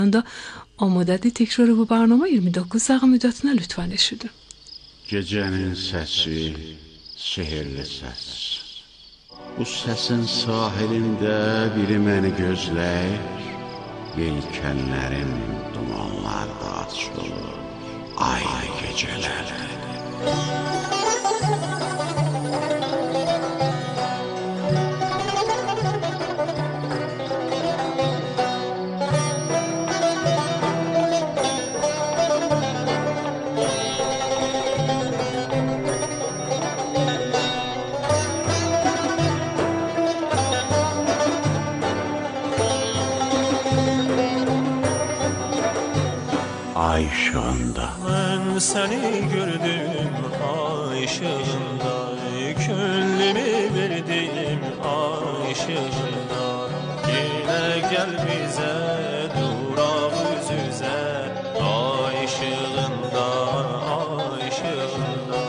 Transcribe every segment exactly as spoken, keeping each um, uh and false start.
anda amadədir təkrarı bu barnama iyirmi doqquz saat müddətinə lütfən eşidin. Gecənin səsi, sehirli səs. Bu səsin sahilində biri məni gözləyir. Yelkənlərin dumanlarda açılır ay gecələrdə. Ay ışığında ben seni gördüm, ay ışığında gönlümü verdim, ay ışığında. Yine gel bize durak yüz yüze, ay ışığında, ay ışığında.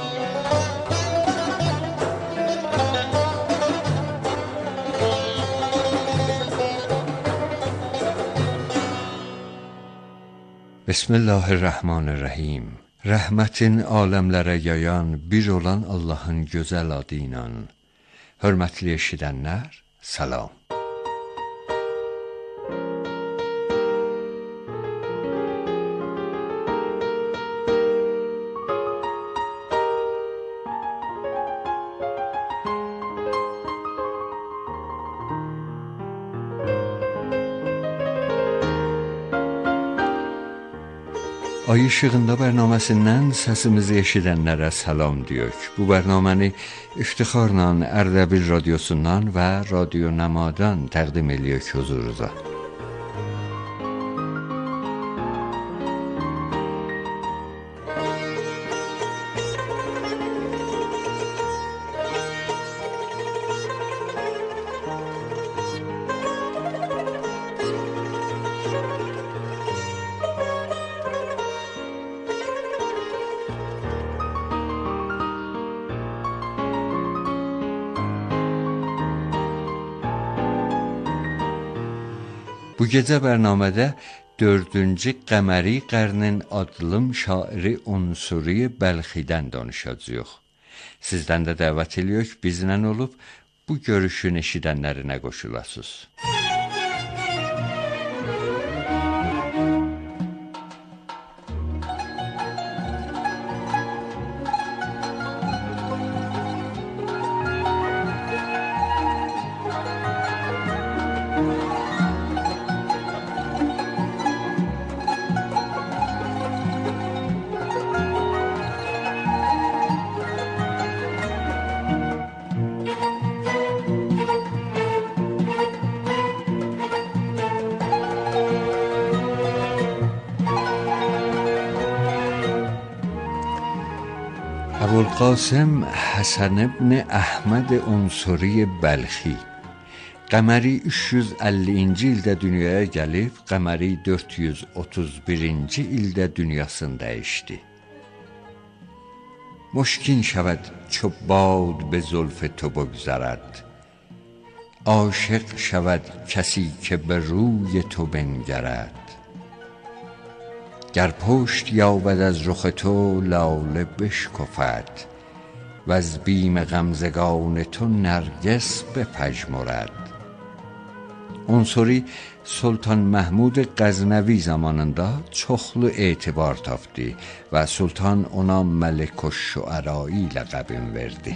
Bismillahirrahmanirrahim. Rəhmətin aləmlərə yayan bir olan Allahın gözəl adı ilə. Hörmətli eşidənlər, salam. Ay ışığında bərnaməsindən səsimizi eşidənlərə salam deyək. Bu bərnaməni iftixarla Ərdəbil radiosundan və Radio Nəmadan təqdim edirik huzurunuza. Bu gecə bərnamədə dördüncü qəməri qarnin adlım şairi Unsuri Bəlxidən danışacağıq. Sizdən də dəvət edirik, bizlə olub bu görüşün eşidənlərinə qoşulasınız. ابوالقاسم حسن ابن Əhməd Unsuri Bəlxi Qəməri üç yüz əllinci ildə dünyaya gəlib, Qəməri dörd yüz otuz birinci ildə dünyasını dəyişdi. مشکین شود چو باد به زلف تو بگذرد، عاشق شود کسی که به روی تو بنگرد. گر پشت یابد از رخ تو لاله بشکفد، وز بیم غمزگان تو نرگس بپژمرد. Unsuri Sultan Məhmud Qəznəvi zamanında çoxlu etibar tapdı və Sultan ona Məlik-ül-Şüərai ləqəbini verdi.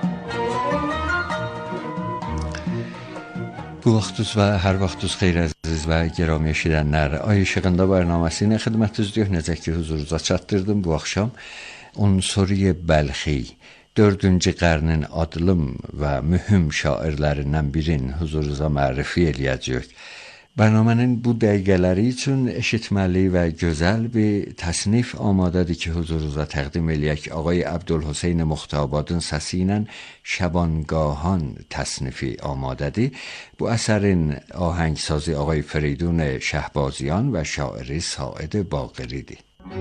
Bu vaxtınız və hər vaxtınız xeyir əziz Əziz və girami eşidənlər, Ay İşığında bərnaməsi ilə xidmətinizdəyik. Necə ki huzurunuza çatdırdım bu axşam Unsuri Bəlxi, dördüncü qarnın adlım və mühüm şairlərindən birin huzurunuza mərifə eləyəcəyik. Bərnamənin bu dəqiqələri üçün eşitməli və gözəl bir təsnif amadədir ki, huzurunuza təqdim eləyək. Ağay Əbdülhüseyn Muxtabadın səsi ilə Şəbangahan təsnifi amadədir. Bu əsərin ahəngsazı Ağay Feridun Şəhbazyan və şairi Said Baqiridir.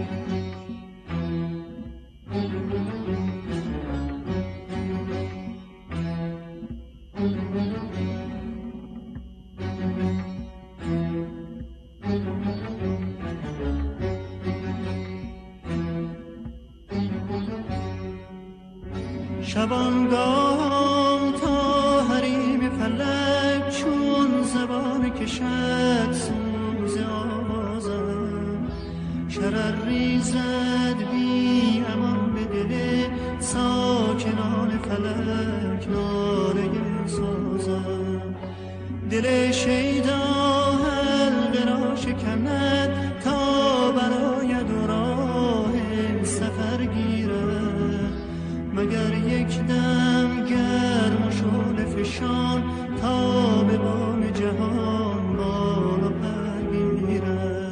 شبانگاه تا حریم فلک چون زبان کشد سوز آوازم شرر ریزد بی امان به دل ساکنان فلک ناله سازم دل شیدا حلقه را شکند تا براید و راه سفر گیرد مگر یک دم گرم و شعله فشان تا به بام جهان بالا پر گیرد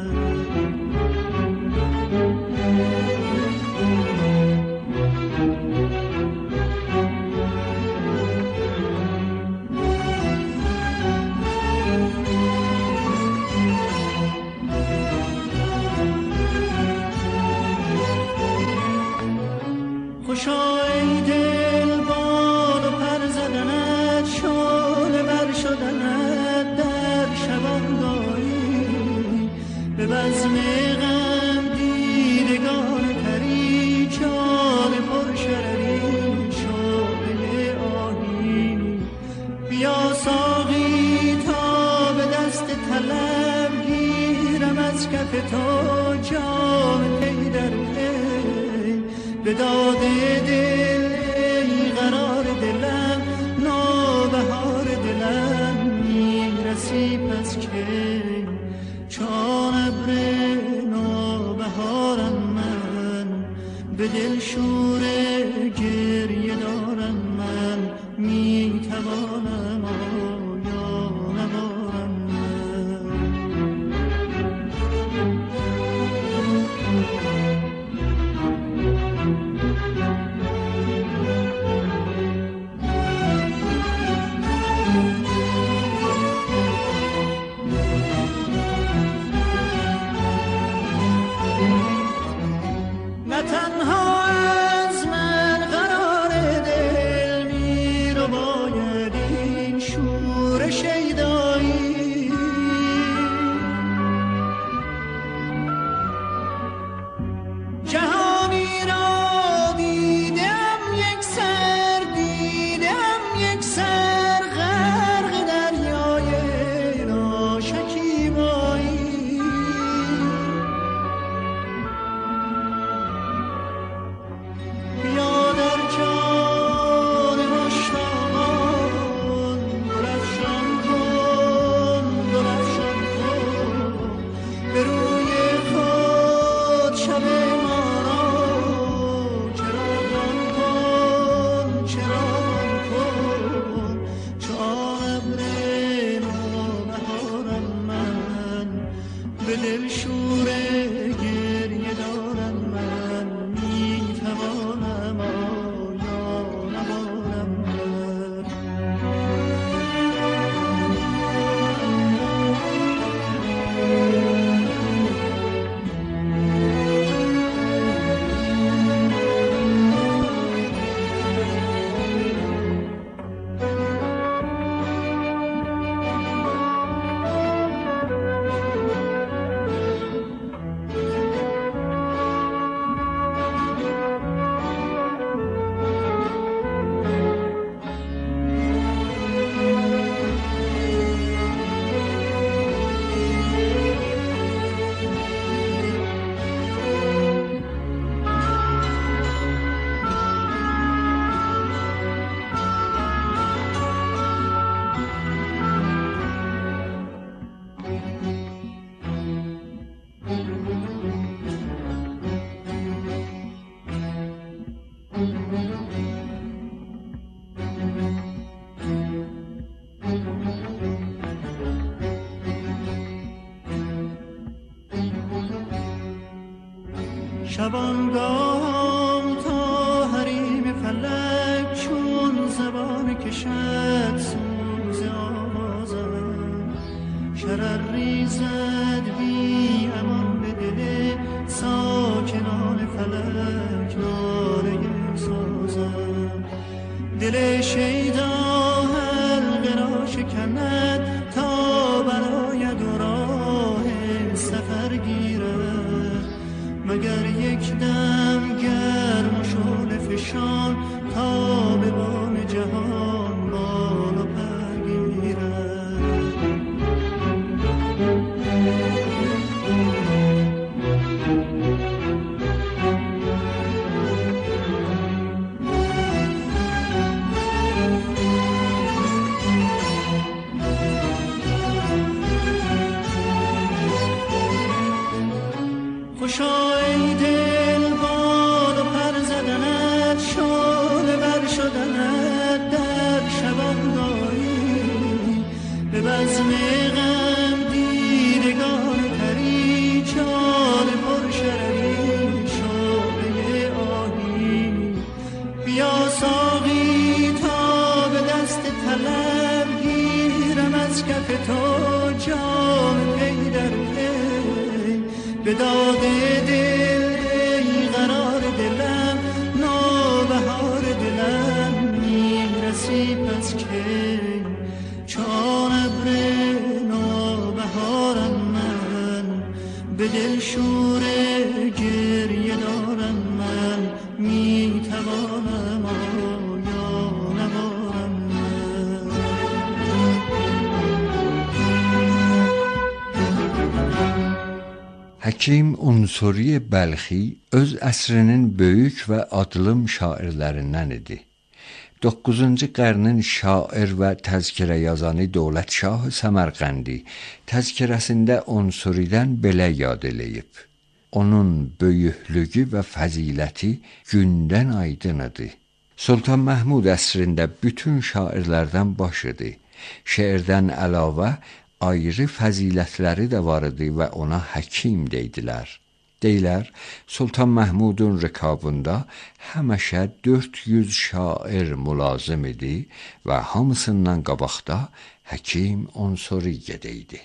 خوشا ای دل بال و پر زدنت شعله بر شدنت در شبانگاهی به بزم غم دیدگان پری جان پر شرری شعله آهی بیا ساقی تا به دست طلب گیرم از کف تو جام پی در پی به داد دل ای قرار دلم نوبهار دلم میرسی پس که چون ابر نوبهارم من به دل شور گریه دارم من میتوانم آیا نبارم من نه تنها از من شبانگاه تا حریم فلک چون زبان کشد سوز آوازم شرر ریزد بی امان به دل ساکنان فلک ناله سازم دل شیدا حلقه را شکند تا براید و راه سفر گیرد مگر یک دم گرم و شعله فشان تا به بام جهان بال و پر گیرد خوشا ای دل بال و پر زدنت شعله بر شدنت در شبانگاهی به بزم غم دیدگان پری چال پر شرری شعله آهی بیا ساقی تا به دست طلب گیرم از کف تو جام پی در پی به داد دل ای قرار دلم نوبهار دلم میرسی پس که چون ابر نوبهارم من به دل شور گریه دارم من میتوانم آیا نبارم من Həkim Unsuri Bəlxi öz əsrinin böyük və adlım şairlərindən idi. doqquzuncu qarnın şair və təzkirə yazanı Dövlət Şah Səmərqəndi təzkirəsində Unsuridən belə yad eləyib. Onun böyüklüyü və fəziləti gündən aydın idi. Sultan Məhmud əsrində bütün şairlərdən baş idi. Şeirdən əlavə ayrı fəzilətləri də var idi və ona həkim deyidilər. Deyilər, Sultan Məhmudun rikabında həməşə dörd yüz şair mülazim idi və hamısından qabaqda Həkim Unsuri gedəydi.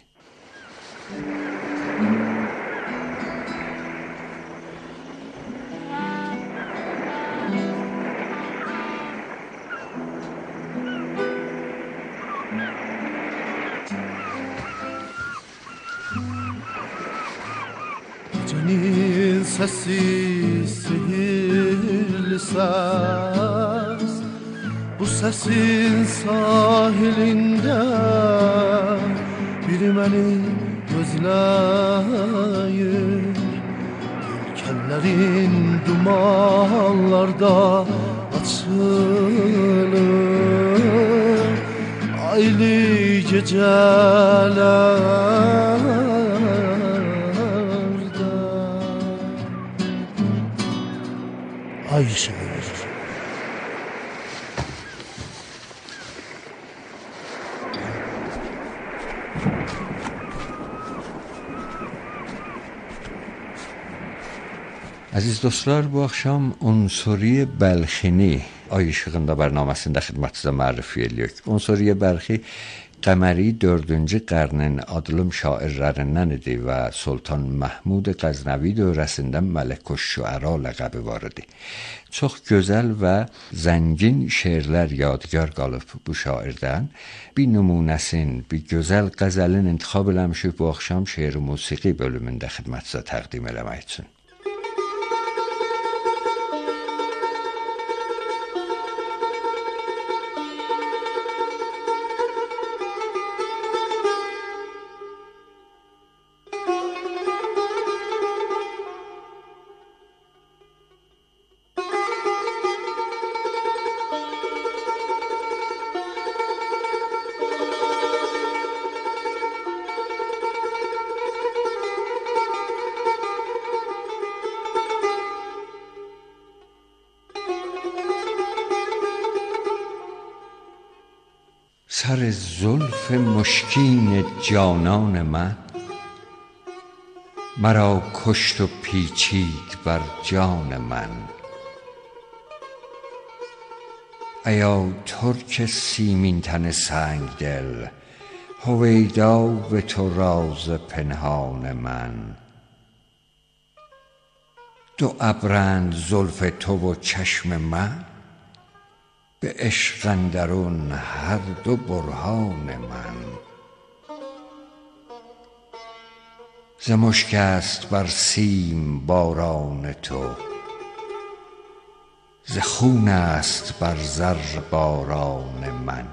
Gecenin sesi sihirli ses Bu sesin sahilinde biri beni gözleyir Yelkenlerin dumanlarda açılır Aylı geceler Ay ışığı verir. Əziz dostlar, bu axşam Unsuri Bəlxini Ay İşığında bərnaməsində xidmətinizə mərifə edirik. Unsuri Bəlxi Qəməri dördüncü qarnın adlım şairlərindən idi və Sultan Məhmud Qəznəvi dövrəsində Məlik-ü-Şüəra ləqəbi var idi. Çox gözəl və zəngin şeirlər yadigar qalıb bu şairdən. Bir nümunəsin, bir gözəl qəzəlin intikhab eləmişik bu axşam şeir musiqi bölümündə xidmətinizə təqdim eləmək üçün. سر زلف مشکین جانان من مرا کشت و پیچید بر جان من. ایا ترک سیمین تن سنگ دل، هویدا به تو راز پنهان من. دو ابرند زلف تو و چشم من، به عشق اندرون هر دو برهان من. ز مشک است بر سیم باران تو، ز خون است بر زر باران من.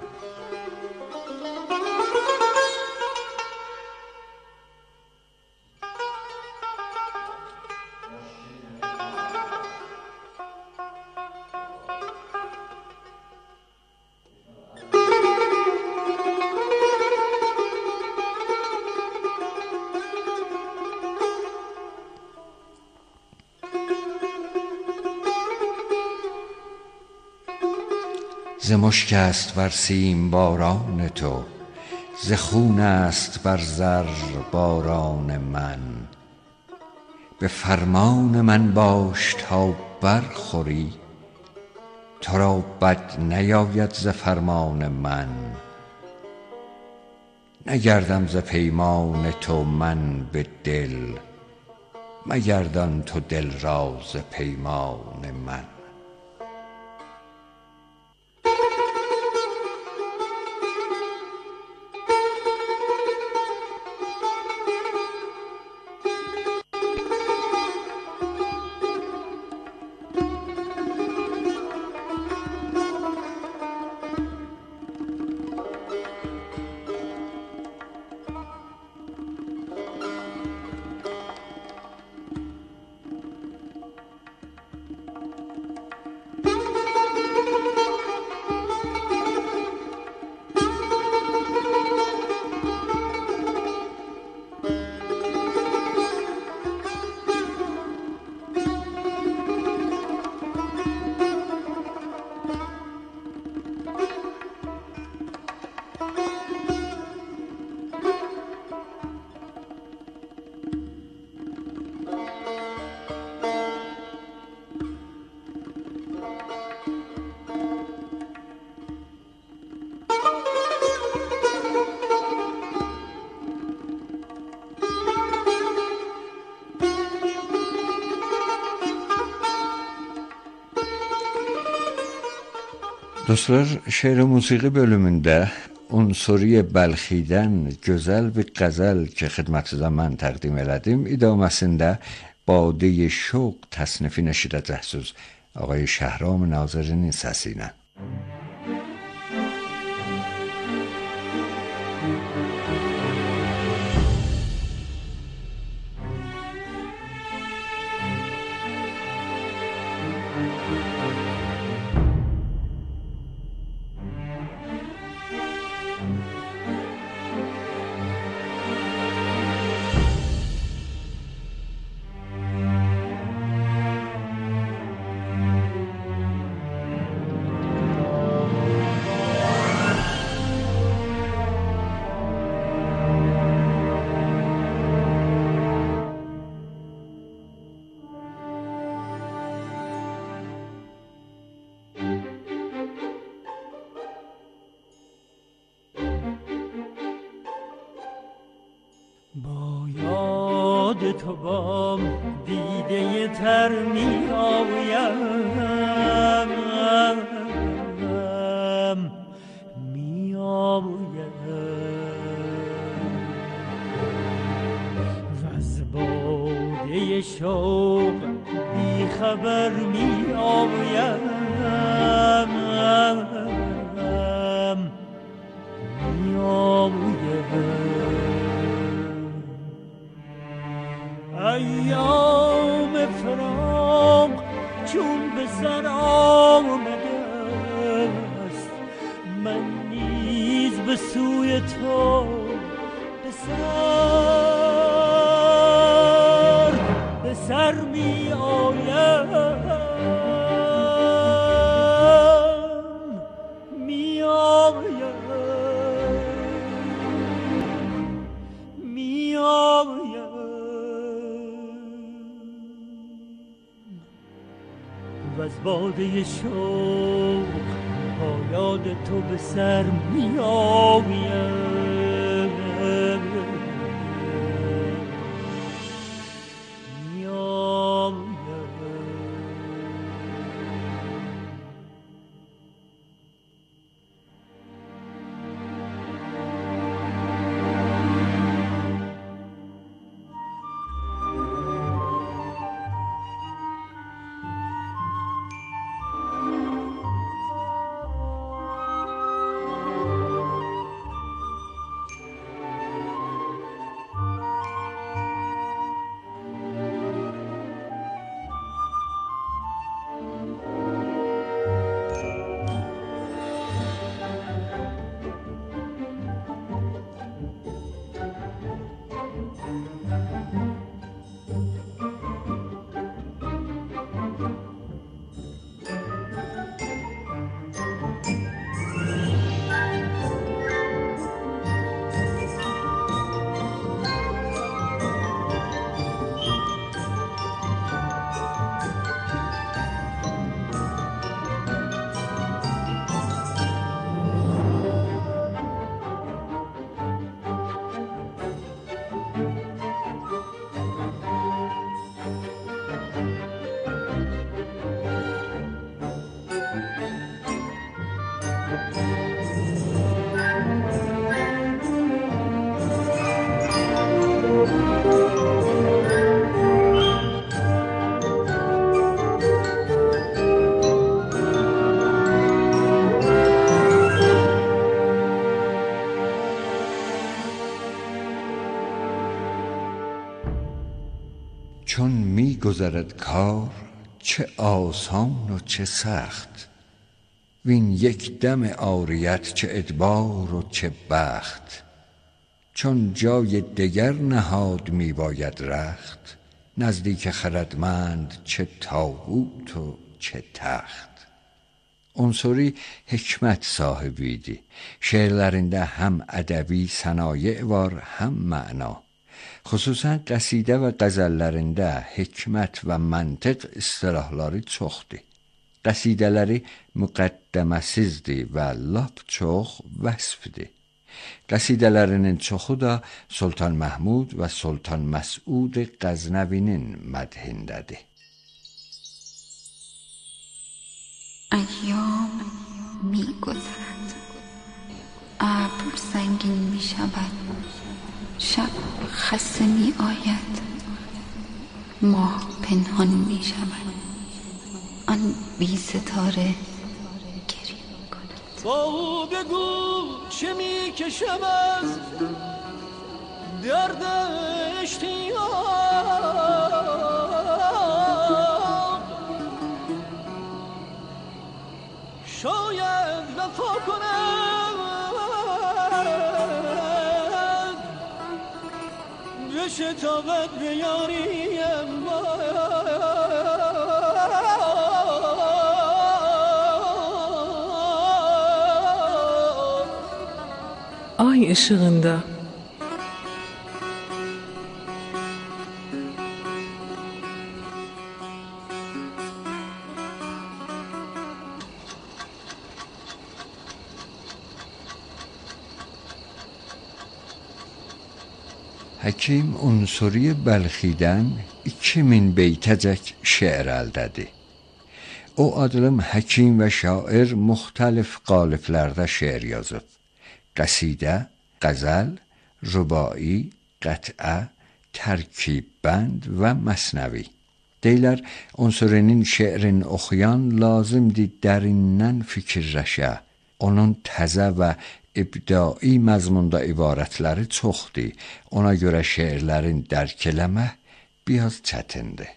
ز مشک است بر سیم باران تو، ز خون است بر زر باران من. به فرمان من باش تا برخوری، تو را بد نیاید ز فرمان من. نگردم ز پیمان تو من به دل، مگردان تو دل را ز پیمان من. Dostlar, şeir musiqi bölümündə Unsuri Bəlxidən gözəl bir qəzəl ki, xidmətinizə mən təqdim elədim. İdaməsində Badeyi Şوق təsnifini eşidəcəksiniz آقای شهرام ناظرین səsi ilə. با یاد تو با دیده تر می آیم می آیم و از باده شوق بی خبر می آیم می آیم. ایام فراق چون به سر آمده است، من نیز به سوی تو به سر به سر می آیم می آیم می آیم. شب از باده شوق با یاد تو به سر می آویم می آویم. چون می گذرد کار چه آسان و چه سخت، وین یک دم عاریت چه ادبار و چه بخت. چون جای دگر نهاد می باید رخت، نزدیک خردمند چه تابوت و چه تخت. عنصری hikmət sahibi idi. Şeirlərində həm ədəbi sənaye var, həm məna. Xüsusən qəsidə və qəzəllərində hikmət və məntiq istilahları çoxdur. Qəsidələri müqəddəməsizdir və lap çox vəsfdir. Qəsidələrinin çoxu da Sultan Məhmud və Sultan Məsud Qəznəvinin mədhindədir. ایام می گذرد، ابر سنگین می شود، شب خسته می آید، ماه پنهان می شود، آن بی ستاره گریه می کند. با بگو چه می کشم از درد اشتیاق، شاید وفا کنم بشتابد به یاریم. Ay ışığında Həkim Unsuri Bəlxidən iki min beytəcək şeir əldədir. O adlım həkim və şair müxtəlif qaliblərdə şeir yazıb. Qəsidə, qəzəl, rübai, qət'ə, tərkib, bənd və məsnəvi. Deylər, Unsurinin şeirini oxuyan lazımdır dərindən fikirləşə. Onun təzə və ibdai məzmunda ibarətləri çoxdur. Ona görə şeirlərin dərk eləmək biraz çətindir.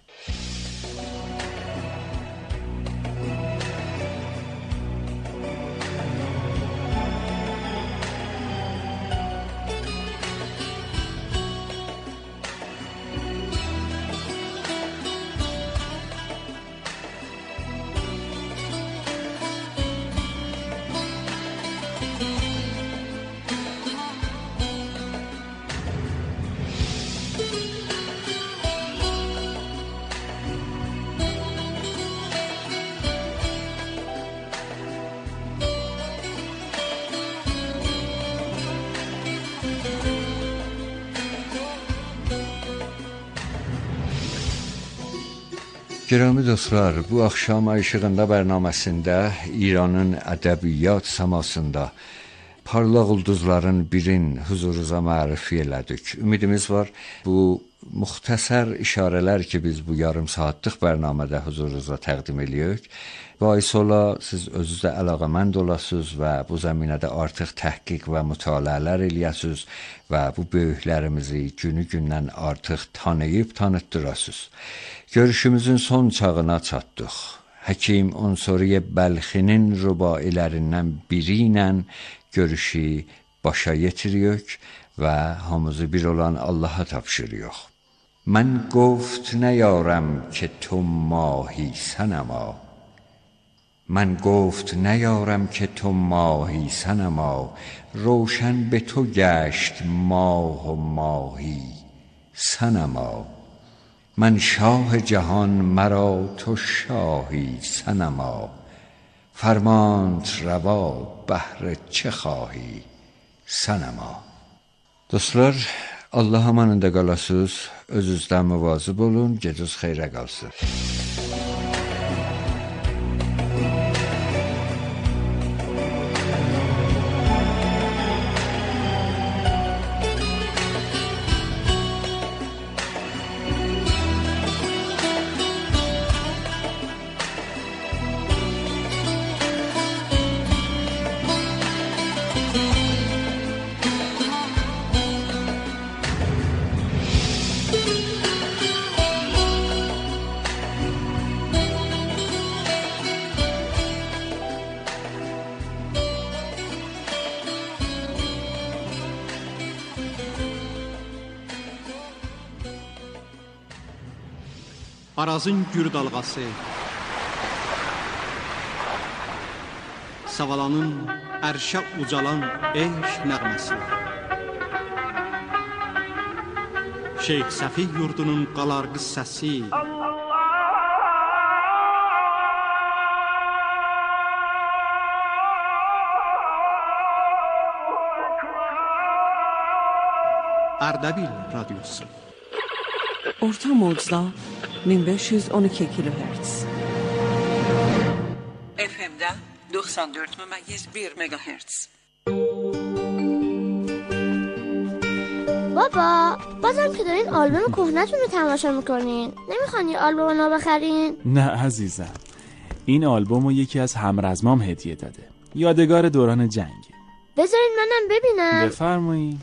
Gərami dostlar, bu axşam Ay İşığında bərnaməsində İranın ədəbiyyat səmasında parlaq ulduzların birin huzurunuza mərifə elədik. Ümidimiz var, bu müxtəsər işarələr ki, biz bu yarım saatlıq bərnamədə huzurunuza təqdim edirik, bais ola, siz özünüz də əlaqəmənd olasınız və bu zəminədə artıq təhqiq və mütaliələr eləyəsiniz və bu böyüklərimizi günü-gündən artıq tanıyıb tanıtdırasınız. Görüşümüzün son çağına çatdıq. Həkim Unsuriyə Bəlxinin rübailərindən biri ilə görüşü başa yetiririk və hamımızı bir olan Allaha tapşırıq. Mən گفت نیارم که تو ماهی صنما من گفت نیارم که تو ماهی صنما روشن به تو گشت ماه و ماهی صنما من شاه جهان مرا تو شاهی صنما فرمانت روا بهر چه خواهی صنما. Dostlar, Allah amanında qalasınız, özünüzdən müvazib olun, gecəniz xeyrə qalsın. Arazın gür dalğası, Savalanın ərşə ucalan eşq nəğməsi, Şeyx Səfi yurdunun qalarqı səsi, Ərdəbil radyosu. Orta modda min beş yüz on iki kilohertz. اف ام'de doksan dört ممیز bir megahertz. بابا بازم که دارین آلبوم کهنه‌تون رو تماشا میکنین، نمیخوان یه آلبوم نو بخرین؟ نه عزیزم، این آلبوم رو یکی از همرزمام هدیه داده، یادگار دوران جنگ. بذارین منم ببینم. بفرمایید.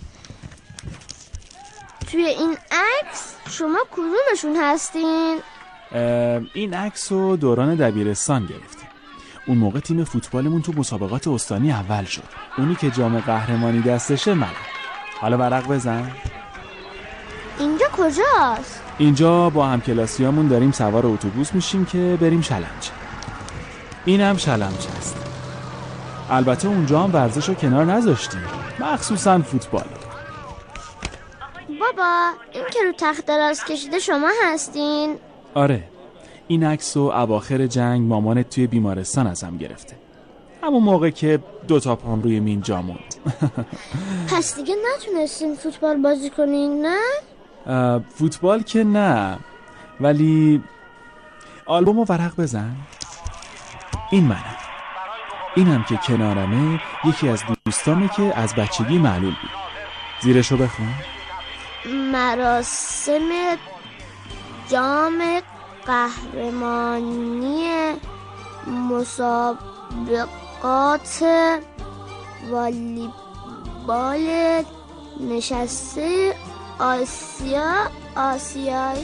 توی این عکس شما کدومشون هستین؟ این عکس رو دوران دبیرستان گرفتیم. اون موقع تیم فوتبالمون تو مسابقات استانی اول شد. اونی که جام قهرمانی دستشه منم. حالا ورق بزن. اینجا کجاست؟ اینجا با همکلاسیامون داریم سوار اتوبوس میشیم که بریم شلمچه. اینم شلمچه است. البته اونجا هم ورزش رو کنار نذاشتیم، مخصوصا فوتبال. بابا این که رو تخت دراز کشیده شما هستین؟ آره، این عکس رو اواخر جنگ مامانت توی بیمارستان ازم گرفته، همون موقع که دوتا پام روی مین جا موند. پس دیگه نتونستین فوتبال بازی کنین نه؟ فوتبال که نه، ولی آلبوم رو ورق بزن. این منم، اینم که کنارمه یکی از دوستامه که از بچگی معلول بود. زیرشو بخون. مراسم جام قهرمانی مسابقات والیبال نشسته آسیا آسیایی.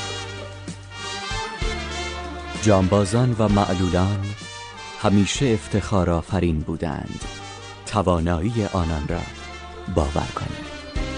جانبازان و معلولان همیشه افتخار آفرین بودند. توانایی آنان را باور کنید.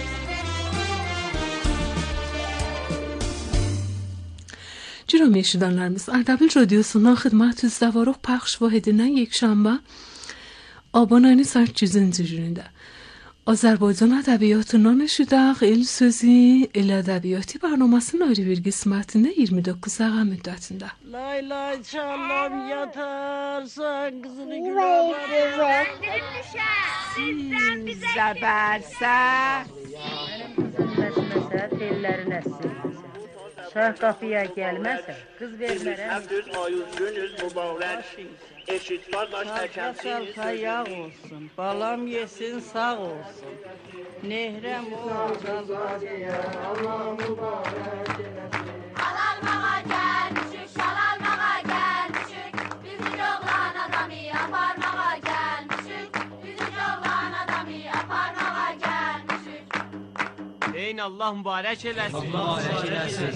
Cürəm eşidənlərimiz, Ərdəbil radiosundan xidmətünüzdə varıq pəxş vahidindən yekşənbə Aban ayının səkkizinci günündə Azərbaycan ədəbiyyatından eşidək el sözü el ədəbiyyatı bərnamasının ayrı bir qismətində iyirmi doqquz saat müddətində. Lay lay çalam yatarsan qızını gülə Sizdən bizə bərsə Mənim qızım məsməsə tellərin əsir. Şah qapıya gəlməsə, qız vermərəm. Əbdüz ayuz günüz mübarək. Eşit qardaş Sağ yağ olsun, balam yesin sağ olsun. Nehrəm olsun. Allah mübarək eləsin. Alalmağa gəlmişik, şalalmağa gəlmişik. Bizi oğlan adamı aparmağa gəlmişik. Bizi oğlan adamı aparmağa gəlmişik. Deyin Allah mübarək eləsin. Allah mübarək eləsin.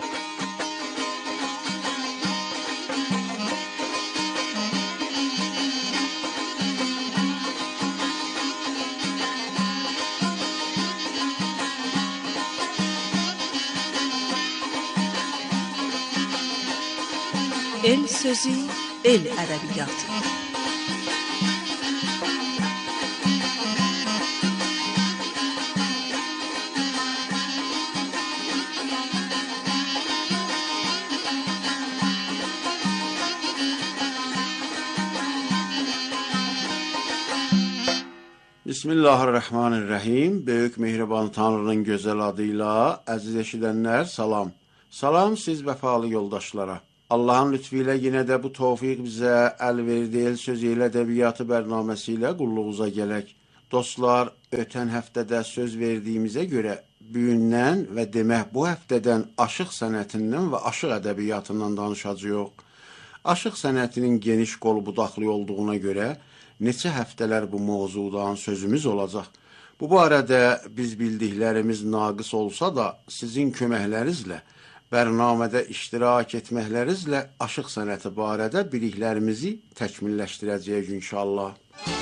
El sözü, el ədəbiyyatı. Bismillahirrahmanirrahim. Böyük mehriban Tanrının gözəl adıyla əziz eşidənlər, salam. Salam siz vəfalı yoldaşlara. Allah'ın lütfüyle yine de bu tevfik bize el verdi, el sözü ile edebiyatı bərnaməsi qulluğuza gələk. Dostlar, ötən həftədə söz verdiyimizə görə bugündən və demək bu həftədən aşıq sənətindən və aşıq ədəbiyyatından danışacağıq. Aşıq sənətinin geniş qol budaqlı olduğuna görə neçə həftələr bu mövzudan sözümüz olacaq. Bu barədə biz bildiklərimiz naqis olsa da sizin köməklərinizlə bərnamədə iştirak etməklərinizlə aşıq sənəti barədə biliklərimizi təkmilləşdirəcəyik inşallah.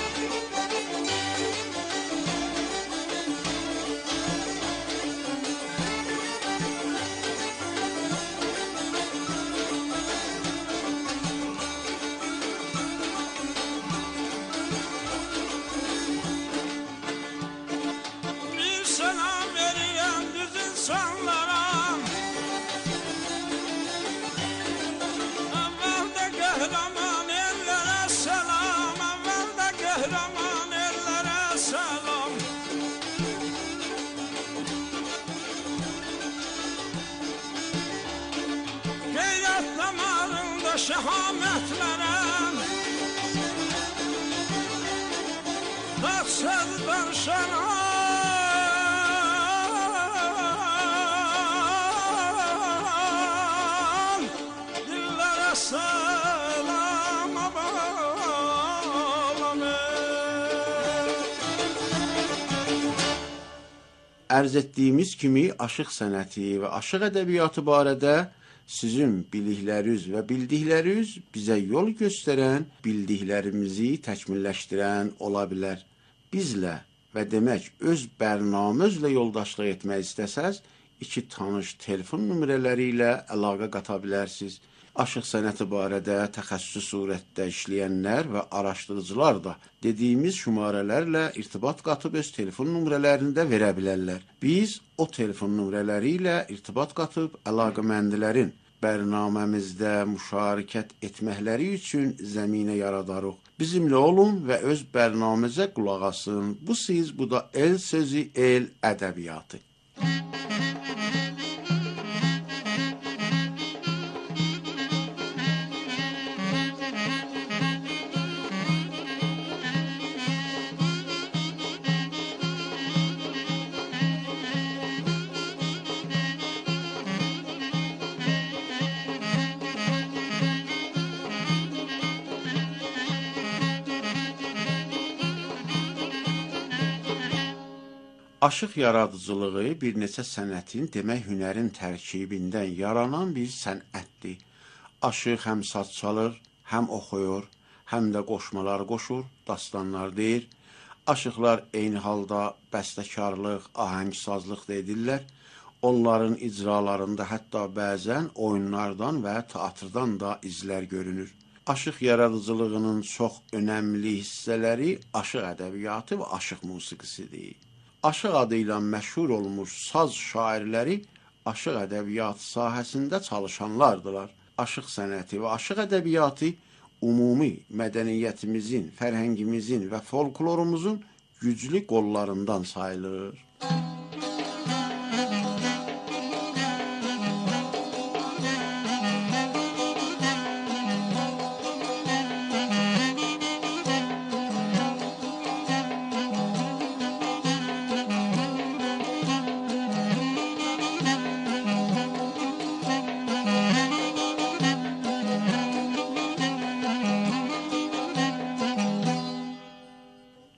Şehametlerem Taksızdan şaran Dillere selam bağlanır. Ərz etdiyimiz kimi aşıq sənəti və aşıq ədəbiyyatı barədə sizin bilikləriniz və bildikləriniz bizə yol göstərən, bildiklərimizi təkmilləşdirən ola bilər. Bizlə və demək öz bərnamənizlə yoldaşlıq etmək istəsəz, iki tanış telefon nömrələri ilə əlaqə qata bilərsiniz. Aşıq sənəti barədə təxəssüs surətdə işləyənlər və araşdırıcılar da dediyimiz şumarələrlə irtibat qatıb öz telefon nömrələrini də verə bilərlər. Biz o telefon nömrələri ilə irtibat qatıb əlaqəməndilərin bərnaməmizdə müşarikət etməkləri üçün zəminə yaradarıq. Bizimlə olun və öz bərnaməmizə qulaq asın. Bu siz, bu da el sözü, el ədəbiyyatı. Aşıq yaradıcılığı bir neçə sənətin, demək hünərin tərkibindən yaranan bir sənətdir. Aşıq həm saz çalır, həm oxuyur, həm də qoşmalar qoşur, dastanlar deyir. Aşıqlar eyni halda bəstəkarlıq, ahəngsazlıq da edirlər. Onların icralarında hətta bəzən oyunlardan və teatrdan da izlər görünür. Aşıq yaradıcılığının çox önəmli hissələri aşıq ədəbiyyatı və aşıq musiqisidir. Aşıq adı ilə məşhur olmuş saz şairləri aşıq ədəbiyyatı sahəsində çalışanlardılar. Aşıq sənəti və aşıq ədəbiyyatı ümumi mədəniyyətimizin, fərhəngimizin və folklorumuzun güclü qollarından sayılır.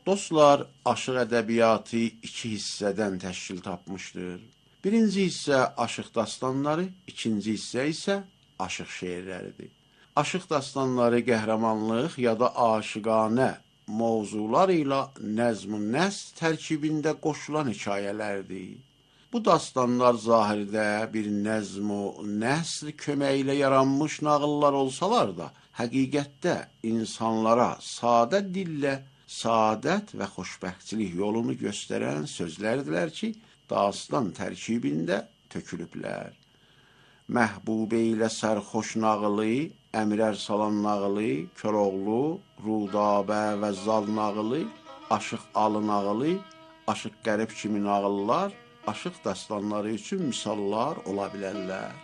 Dostlar, aşıq ədəbiyyatı iki hissədən təşkil tapmışdır. Birinci hissə aşıq dastanları, ikinci hissə isə aşıq şeirləridir. Aşıq dastanları qəhrəmanlıq ya da aşiqanə mövzular ilə nəzm-ü nəsr tərkibində qoşulan hekayələrdir. Bu dastanlar zahirdə bir nəzm-ü nəsr köməyi ilə yaranmış nağıllar olsalar da, həqiqətdə insanlara sadə dillə saadət və xoşbəxtçilik yolunu göstərən sözlərdilər ki, dastan tərkibində tökülüblər. Məhbubə ilə sərxoş nağılı, Əmirər Salan nağılı, Köroğlu, Rudabə və Zal nağılı, Aşıq Alı nağılı, Aşıq Qərib kimi nağıllar, aşıq dastanları üçün misallar ola bilərlər.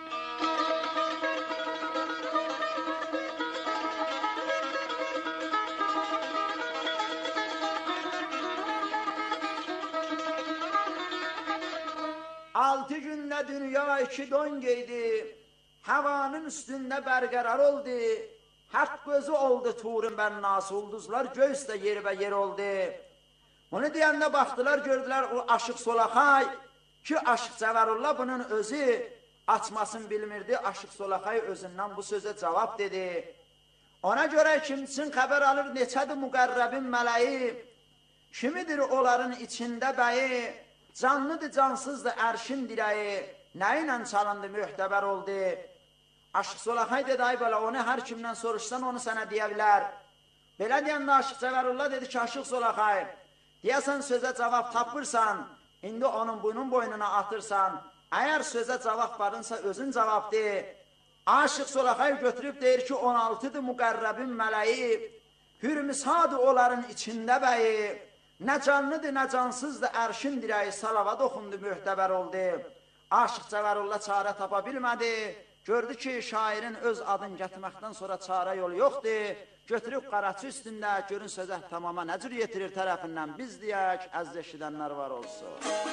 Altı günde dünya iki don giydi, havanın üstünde berqərar oldu, hak gözü oldu turun ben nasıl ulduzlar, göğüs de yeri ve yer oldu. Onu deyəndə baxdılar, gördülər o aşıq Solaxay ki, aşıq Cəvərullah bunun özü açmasını bilmirdi. Aşıq Solaxay özündən bu sözə cavab dedi. Ona görə kimsin xəbər alır, neçədir müqərrəbin mələyi, kimidir onların içində bəyi, canlıdır, cansızdır, ərşin dirəyi, nə ilə çalındı, mühtəbər oldu. Aşıq Solaxay dedi, ay belə, onu hər kimdən soruşsan, onu sənə deyə bilər. Belə deyəndə aşıq Cəvərullah dedi ki, aşıq Solaxay, deyəsən sözə cavab tapırsan, indi onun bunun boynuna atırsan, əgər sözə cavab varınsa özün cavab de. Aşıq Solaxay götürüb deyir ki, on altıdır müqərrəbin mələyi, hürmisadır onların içində bəyi, nə canlıdır, nə cansızdır, ərşin dirəyi, salavat oxundu, mühtəbər oldu. Aşıq Cəvərullah çarə tapa bilmədi, gördü ki, şairin öz adını gətirməkdən sonra çarə yolu yoxdur, götürüb qaraçı üstündə, görün sözə tamama nə cür yetirir tərəfindən biz deyək, əziz eşidənlər var olsun.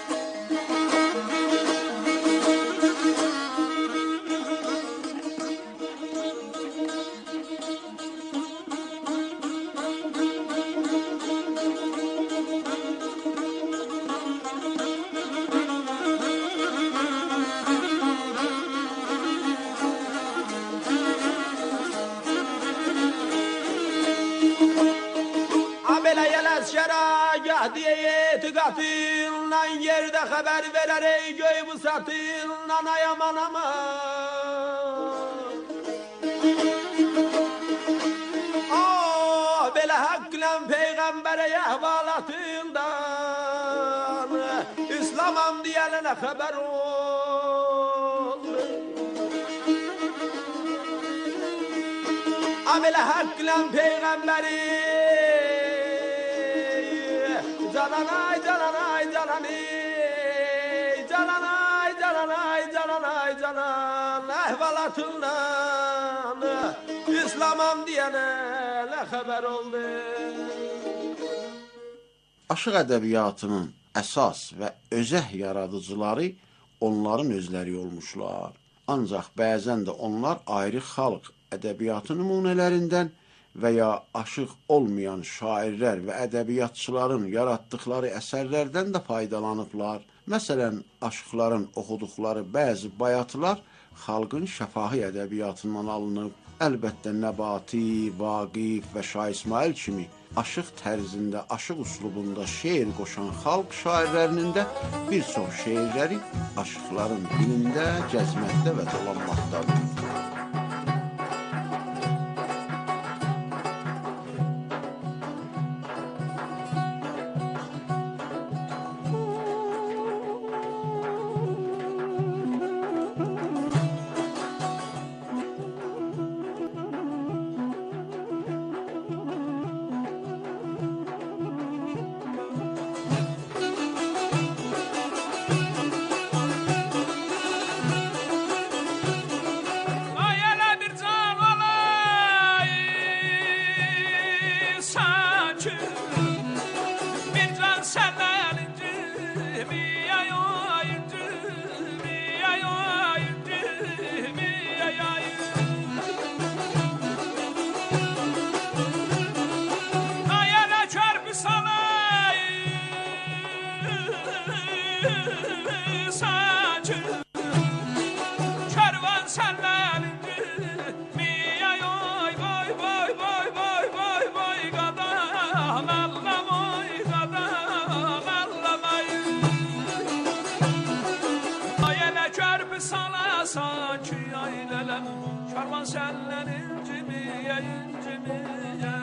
Etiqatından yerdə xəbər verər ey göy bu satından ay aman aman. Aa, belə haqqla Peyğəmbərə əhvalatından İslamam deyənə xəbər ol. Aa, belə haqqla Peyğəmbəri Calanay, calanay, calanay, calanay, calanay, calanay, calan, əhvalatından İslamam deyənə xəbər oldu. Aşıq ədəbiyyatının əsas və özəh yaradıcıları onların özləri olmuşlar. Ancaq bəzən də onlar ayrı xalq ədəbiyyatı nümunələrindən və ya aşıq olmayan şairlər və ədəbiyyatçıların yaratdıkları əsərlərdən də faydalanıblar. Məsələn, aşıqların oxuduqları bəzi bayatılar xalqın şəfahi ədəbiyyatından alınıb. Əlbəttə Nəbati, Vaqif və Şah İsmail kimi aşıq tərzində, aşıq üslubunda şeir qoşan xalq şairlərinin də bir çox şeirləri aşıqların dilində, gəzməkdə və dolanmaqdadır. eylelem Karvan senden incimiye incimiye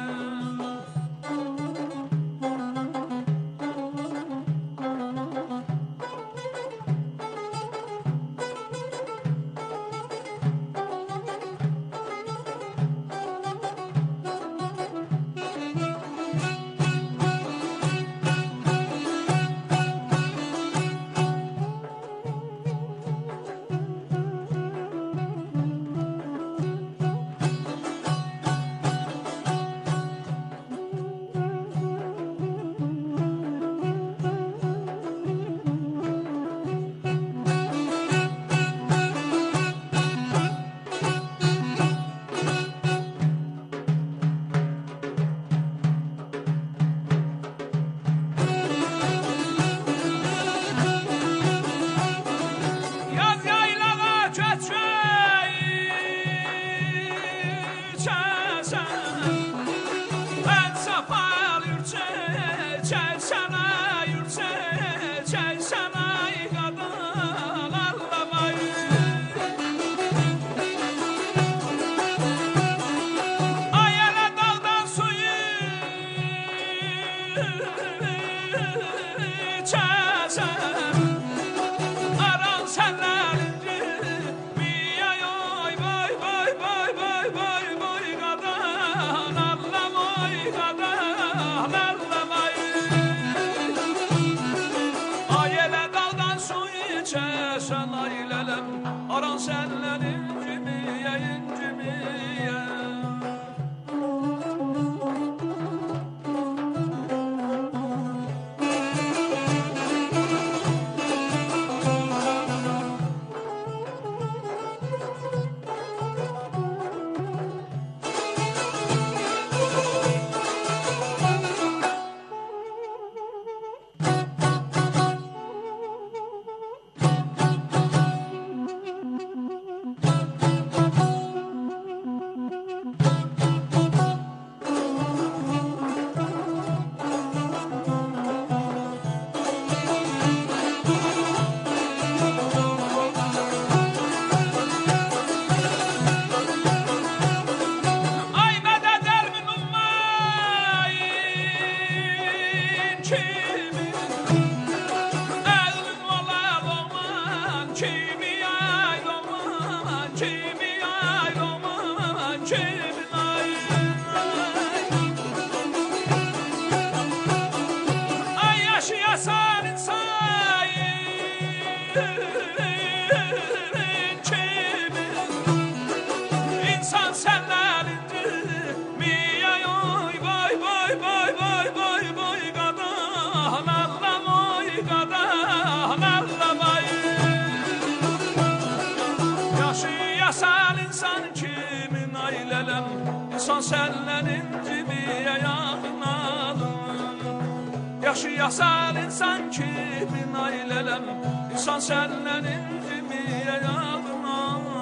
Yaşayasan insan kimin ailelem İnsan senden incimiye yadına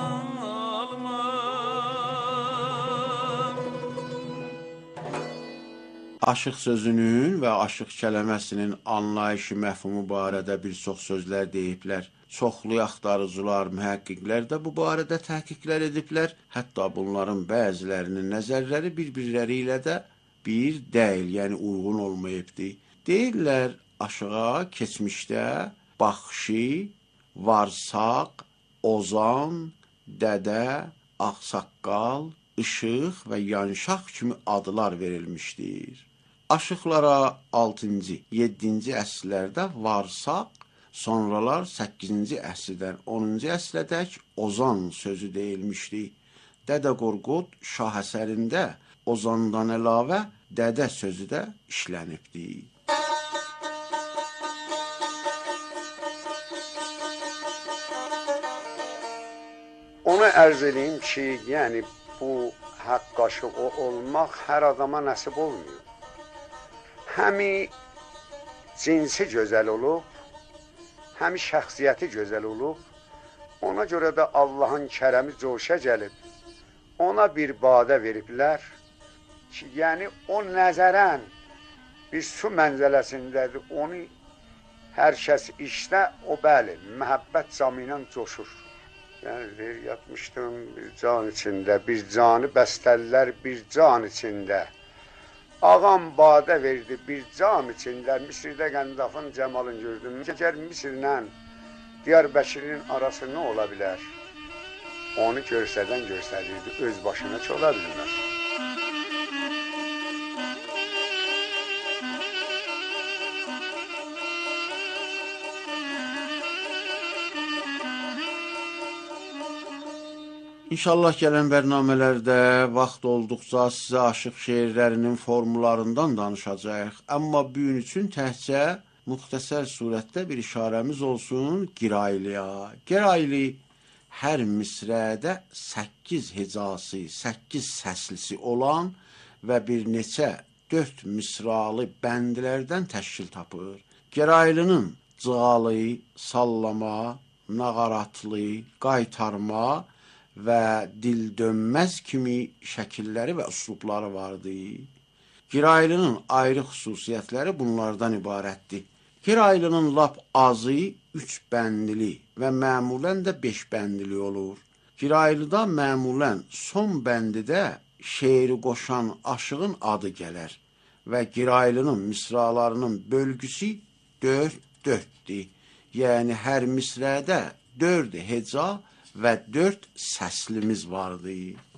almam Aşıq sözünün və aşıq kələməsinin anlayışı məfhumu barədə bir çox sözlər deyiblər. Çoxlu axtarıcılar, mühəqqiqlər də bu barədə təhqiqlər ediblər. Hətta bunların bəzilərinin nəzərləri bir-birləri ilə də bir deyil, yəni uyğun olmayıbdı. Deyirlər, aşığa keçmişdə Baxşi, Varsaq, Ozan, Dədə, Ağsaqqal, Işıq və Yanşaq kimi adlar verilmişdir. Aşıqlara altıncı, yeddinci əsrlərdə Varsaq, sonralar səkkizinci əsrdən onuncu əsrdək Ozan sözü deyilmişdi. Dədə Qorqud şah əsərində Ozandan əlavə Dədə sözü də işlənibdi. Onu ərz edeyim ki, yəni bu haqq aşığı olmaq hər adama nəsib olmuyor. Həmi cinsi gözəl olub, həmi şəxsiyyəti gözəl olub, ona görə də Allahın kərəmi coşa gəlib, ona bir badə veriblər ki, yəni o nəzərən bir su mənzələsindədir, onu hər kəs işdə, o bəli, məhəbbət camı ilə coşur. Gəlir, yatmışdım bir can içində, bir canı bəstəllər bir can içində. Ağam badə verdi bir cam içində, Misirdə Qəndafın Cəmalın gördüm. Gəgər Misirlə Diyarbəkirin arası nə ola bilər? Onu görsədən göstərirdi, öz başına çola bilməz. İnşallah gələn bərnamələrdə vaxt olduqca sizə aşıq şeirlərinin formularından danışacağıq. Amma bu gün üçün təhcə müxtəsər surətdə bir işarəmiz olsun Giraylıya. Giraylı hər misrədə səkkiz hecası, səkkiz səslisi olan və bir neçə dörd misralı bəndlərdən təşkil tapır. Giraylının cığalı, sallama, nağaratlı, qaytarma və dil dönməz kimi şəkilləri və üslubları vardı. Giraylının ayrı xüsusiyyətləri bunlardan ibarətdir. Giraylının lap azı üç bəndli və məmulən də beş bəndli olur. Giraylıda məmulən son bəndidə şeiri qoşan aşığın adı gələr və Giraylının misralarının bölgüsü dörd dörddür. Yəni hər misrədə dörd heca və dörd səslimiz vardı.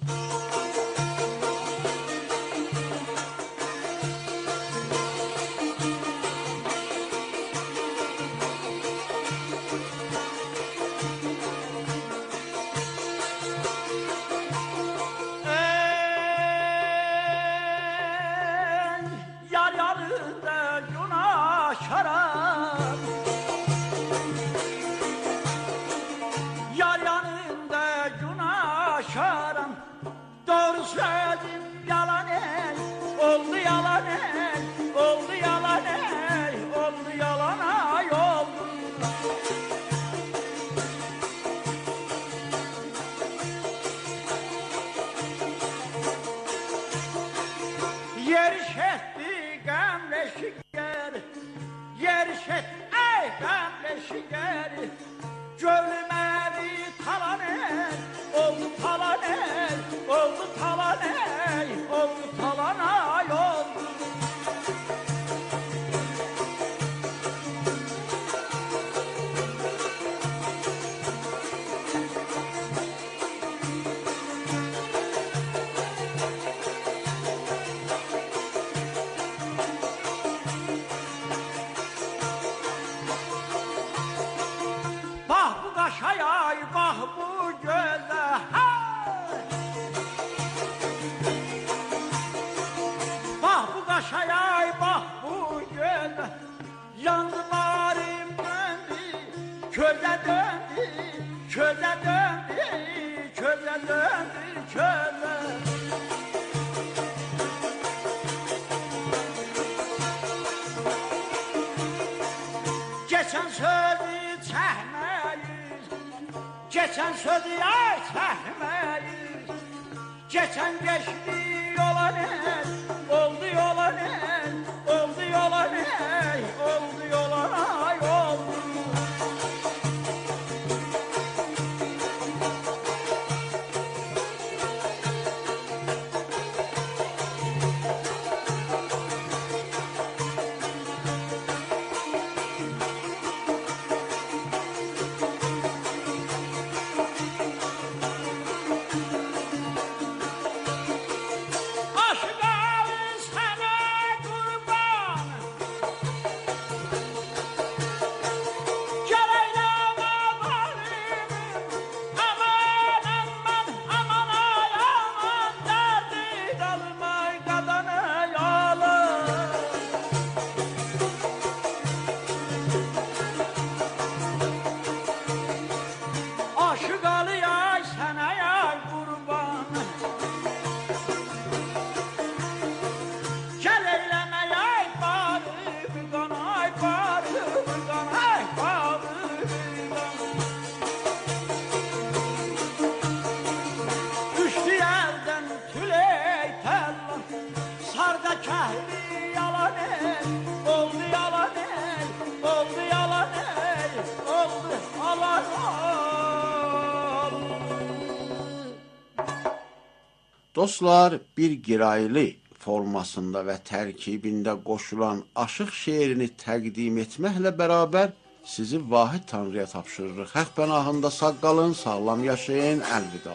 Yar yanında günah şarap, yar yanında günah şarap. Doğru söyledim yalan el, oldu yalan el, oldu yalan el, oldu yalan ay oldu. Yerişetti gamle şeker, yerişetti ey gamle şeker. Gönlüme bir talan el, oldu talan el, oldu talan el, oldu talan ay oldu. Bak bu kaşaya, bak bu göze, hey! Bak bu kaşaya, bak bu göze. Yandı marim döndü, köze döndü, köze döndü, köze döndü, köze. Geçen sözü çəkməyiz, geçen sözü ay çəkməyiz. Geçen geçti yola ne, oldu yola ne, oldu yola ne, oldu yola ay oldu. Aşıklarım sana kurban, gel eyleme valim. Aman aman aman ay aman, derdi dalmay kadını yalan. Aşık alıyor sana ya kurban, gel eyleme yay bağrı bir kan, ay bağrı bir kan, ay bağrı bir kan. Düştü yerden tüley tellan, sarda kahri yalan el, oldu yalan el, oldu yalan el, oldu alan ol. Dostlar, bir giraylı formasında və tərkibində qoşulan Aşıq şeirini təqdim etməklə bərabər sizi vahid Tanrıya tapşırırıq. Haq pənahında sağ qalın, sağlam yaşayın, əlvida.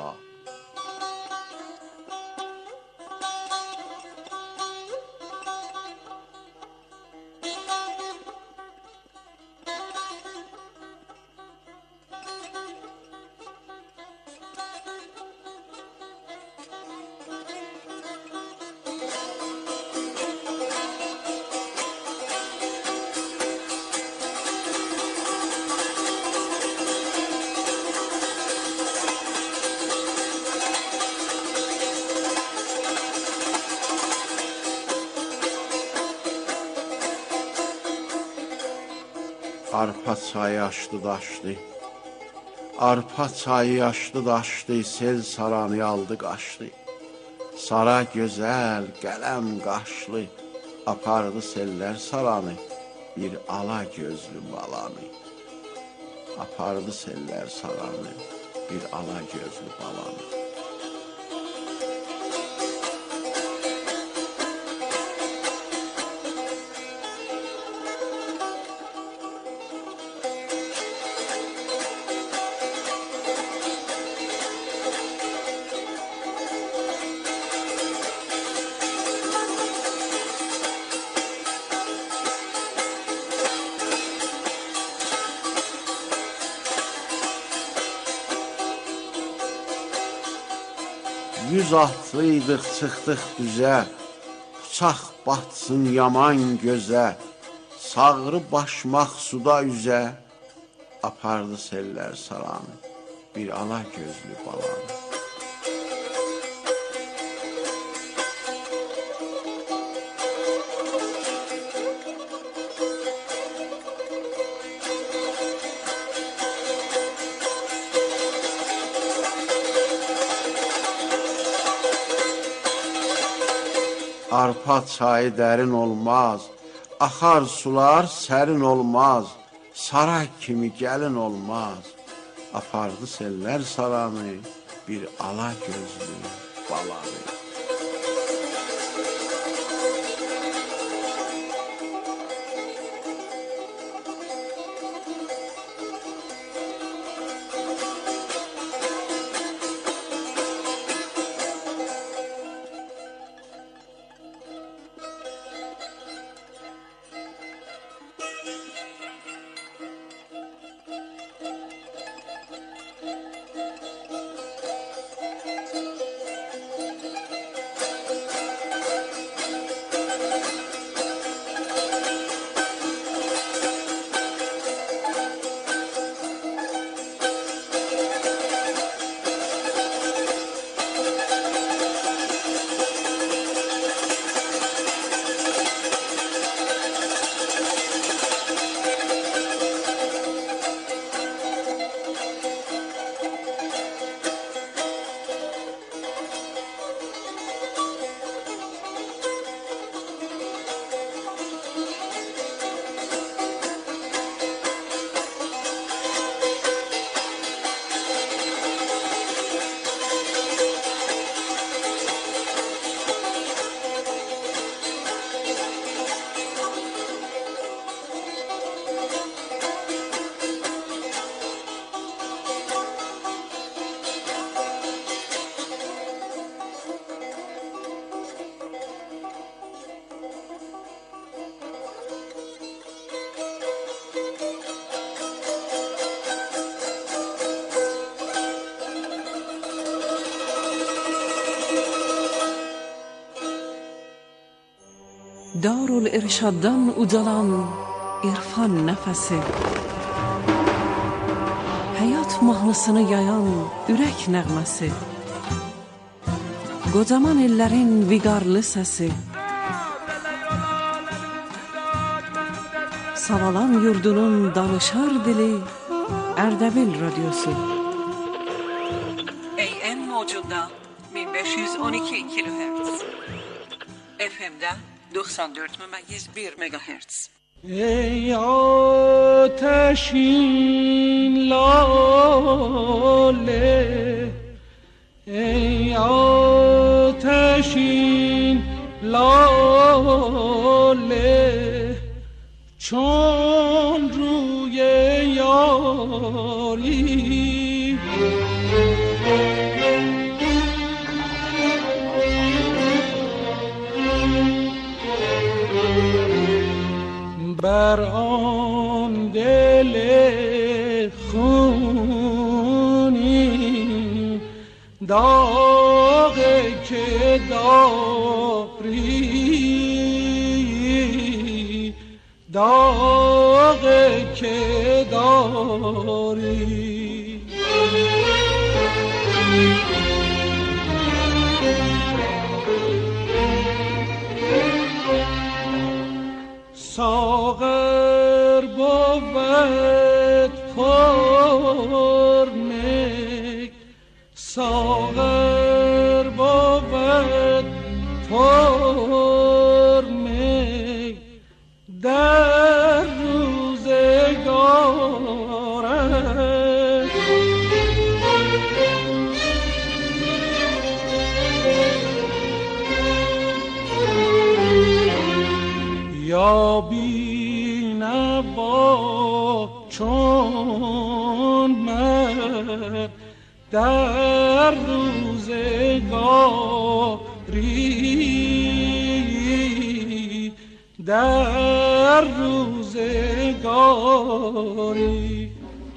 Arpa çayı aşdı daşdı, arpa çayı aşdı daşdı, sel saranı aldı qaşdı. Sara gözəl, qələm qaşlı, apardı sellər saranı, bir ala gözlü balanı. Apardı sellər saranı, bir ala gözlü balanı. Yüz atlıydıq, çıxdıq düzə, bıçaq batsın yaman gözə, sağrı başmaq suda üzə, apardı sellər saranı, bir ala gözlü balanı. Arpa çayı dərin olmaz, axar sular sərin olmaz, saray kimi gəlin olmaz. Apardı sellər saranı, bir ala gözlü balanı. Darülirşaddan ucalan irfan nəfəsi, həyat mahnısını yayan ürək nəğməsi, qocaman ellərin viqarlı səsi, Savalan yurdunun danışar dili Ərdəbil radyosu. A M mocunda bin beş yüz on iki kilohertz, F M'de doksan dört megahertz bir megahertz. ای آتشین لاله ای آتشین لاله چون روی یاری بر آن دل خونی داغ که داری داغ که داری ساغر بود پر می ساغر بود پر می در روزگارش یا بی نوا چون من در روزگاری در روزگاری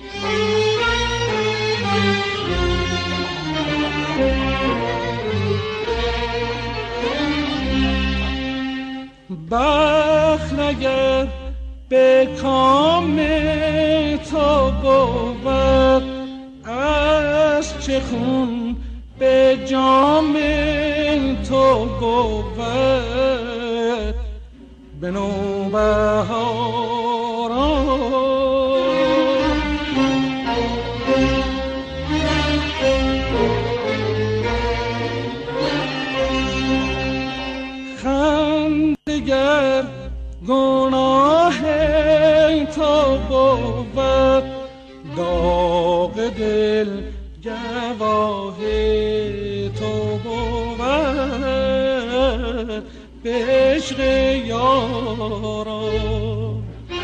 بخت اگر به کام تو بود از چه خون به جام تو بود به نوبهاران خندگر گناه تو بود داغ دل گواه تو بود به عشق یاران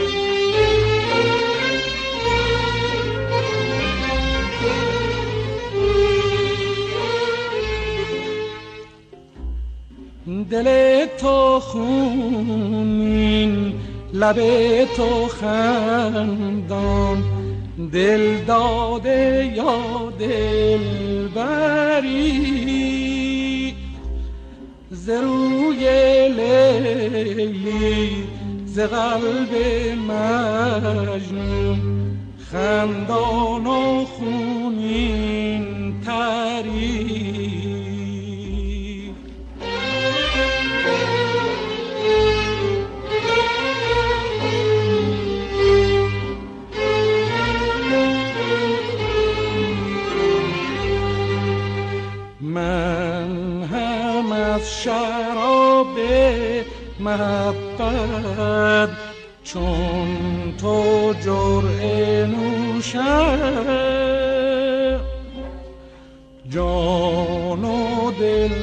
دل تو خونین لب تو خندان دل داده یا دل بری ز روی لیلی ز قلب مجنون خندان و خونین تری من هم از شراب محبت چون تو جرعه نوشم جان و دل